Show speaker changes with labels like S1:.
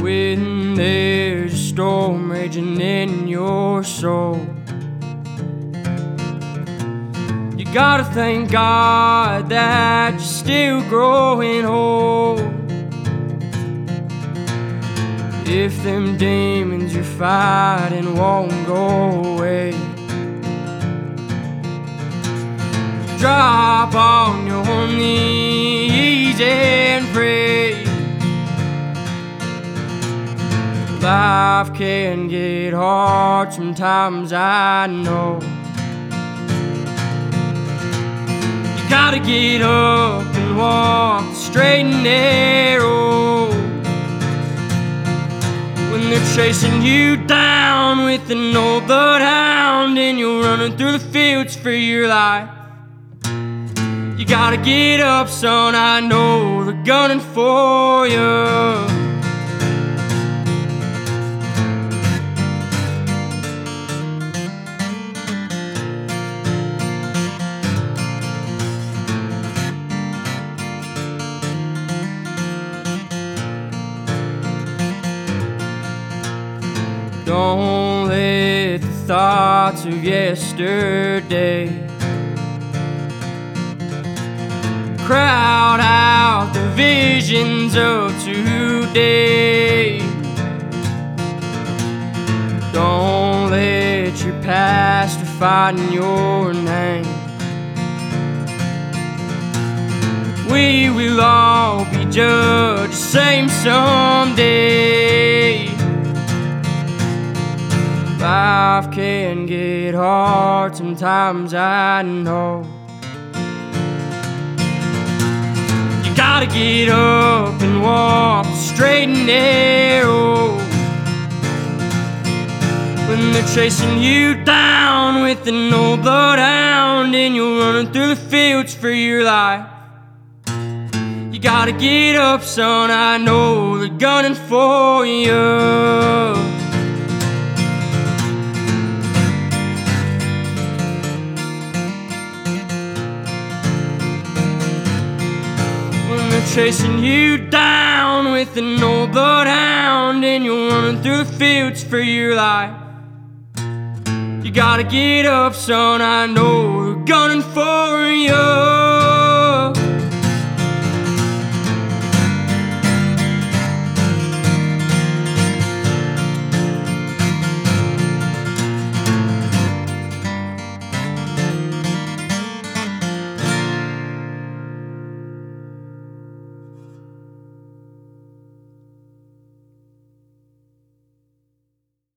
S1: when there's a storm raging in your soul. You gotta thank God that you're still growing old. If them demons you're fighting won't go away, drop on your knees and pray. Life can get hard sometimes, I know. You gotta get up and walk the straight and narrow. When they're chasing you down with an old bloodhound and you're running through the fields for your life, you gotta get up, son, I know they're gunning for you. Don't let the thoughts of yesterday crowd out the visions of today. Don't let your past define your name. We will all be judged the same someday. Life can get hard sometimes, I know. You gotta get up and walk the straight and narrow. When they're chasing you down with an old bloodhound and you're running through the fields for your life, you gotta get up, son, I know they're gunning for you. Chasing you down with an old bloodhound and you're running through the fields for your life, you gotta get up, son, I know they're gunning for you.